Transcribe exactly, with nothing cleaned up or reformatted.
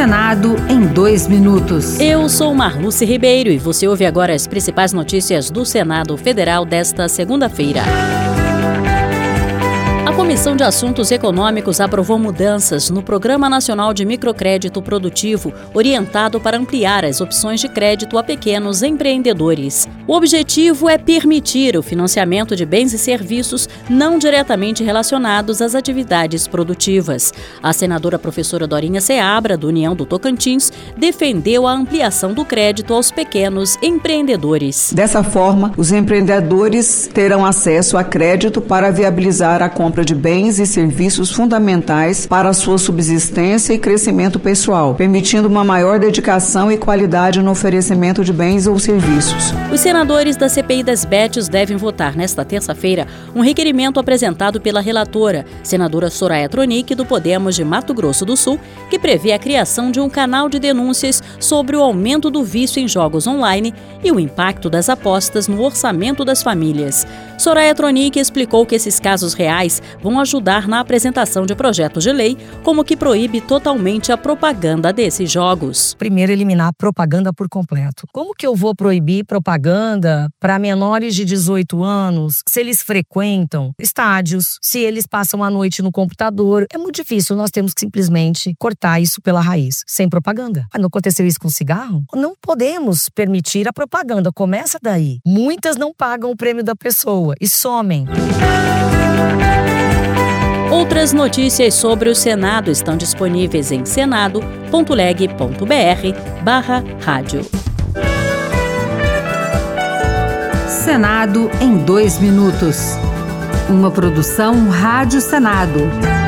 Senado em dois minutos. Eu sou Marluce Ribeiro e você ouve agora as principais notícias do Senado Federal desta segunda-feira. A Comissão de Assuntos Econômicos aprovou mudanças no Programa Nacional de Microcrédito Produtivo, orientado para ampliar as opções de crédito a pequenos empreendedores. O objetivo é permitir o financiamento de bens e serviços não diretamente relacionados às atividades produtivas. A senadora professora Dorinha Seabra, do União do Tocantins, defendeu a ampliação do crédito aos pequenos empreendedores. Dessa forma, os empreendedores terão acesso a crédito para viabilizar a compra de bens e serviços fundamentais para a sua subsistência e crescimento pessoal, permitindo uma maior dedicação e qualidade no oferecimento de bens ou serviços. Os senadores da C P I das Betes devem votar nesta terça-feira um requerimento apresentado pela relatora, senadora Soraya Tronic, do Podemos de Mato Grosso do Sul, que prevê a criação de um canal de denúncias sobre o aumento do vício em jogos online e o impacto das apostas no orçamento das famílias. Soraya Tronic explicou que esses casos reais vão ajudar na apresentação de projetos de lei, como que proíbe totalmente a propaganda desses jogos. Primeiro, eliminar a propaganda por completo. Como que eu vou proibir propaganda para menores de dezoito anos, se eles frequentam estádios, se eles passam a noite no computador? É muito difícil, nós temos que simplesmente cortar isso pela raiz, sem propaganda. Não aconteceu isso com cigarro? Não podemos permitir a propaganda, começa daí. Muitas não pagam o prêmio da pessoa e somem. Outras notícias sobre o Senado estão disponíveis em senado ponto leg ponto br barra rádio. Senado em dois minutos. Uma produção Rádio Senado.